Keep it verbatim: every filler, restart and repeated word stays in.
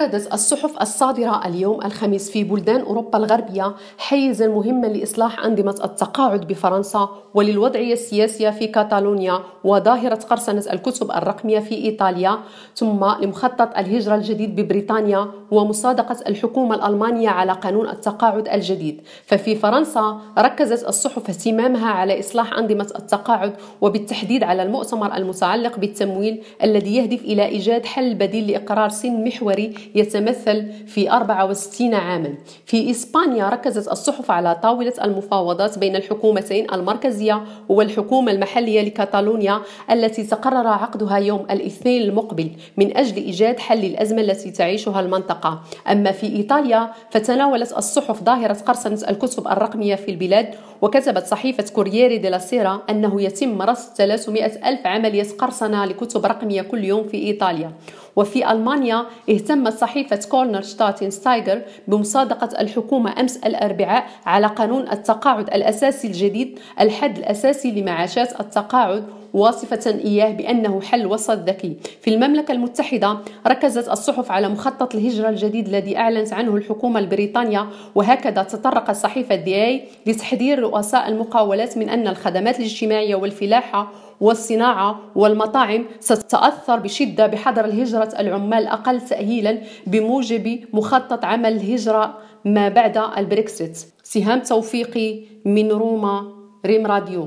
شردت الصحف الصادرة اليوم الخميس في بلدان أوروبا الغربية حيزاً مهماً لإصلاح أنظمة التقاعد بفرنسا وللوضعية السياسية في كاتالونيا وظاهرة قرصنة الكتب الرقمية في إيطاليا، ثم لمخطط الهجرة الجديد ببريطانيا ومصادقة الحكومة الألمانية على قانون التقاعد الجديد. ففي فرنسا ركزت الصحف اهتمامها على إصلاح أنظمة التقاعد وبالتحديد على المؤتمر المتعلق بالتمويل الذي يهدف إلى إيجاد حل بديل لإقرار سن محوري يتمثل في أربعة وستين عاما. في إسبانيا ركزت الصحف على طاولة المفاوضات بين الحكومتين المركزية والحكومة المحلية لكاتالونيا التي تقرر عقدها يوم الاثنين المقبل من أجل إيجاد حل للأزمة التي تعيشها المنطقة. أما في إيطاليا فتناولت الصحف ظاهرة قرصنة الكتب الرقمية في البلاد، وكتبت صحيفة كورييري ديلا سيرا أنه يتم رصد ثلاثمائة ألف عملية قرصنة لكتب رقمية كل يوم في إيطاليا. وفي ألمانيا اهتمت صحيفة كورنر شتاتين ستايغر بمصادقة الحكومة أمس الأربعاء على قانون التقاعد الأساسي الجديد، الحد الأساسي لمعاشات التقاعد، واصفة إياه بأنه حل وسط ذكي. في المملكة المتحدة ركزت الصحف على مخطط الهجرة الجديد الذي أعلنت عنه الحكومة البريطانية، وهكذا تطرقت صحيفة دي اي لتحذير رؤساء المقاولات من أن الخدمات الاجتماعية والفلاحة والصناعة والمطاعم ستتأثر بشدة بحظر الهجرة العمال الأقل تأهيلا بموجب مخطط عمل الهجرة ما بعد البريكسيت. سهام توفيقي من روما، ريم راديو.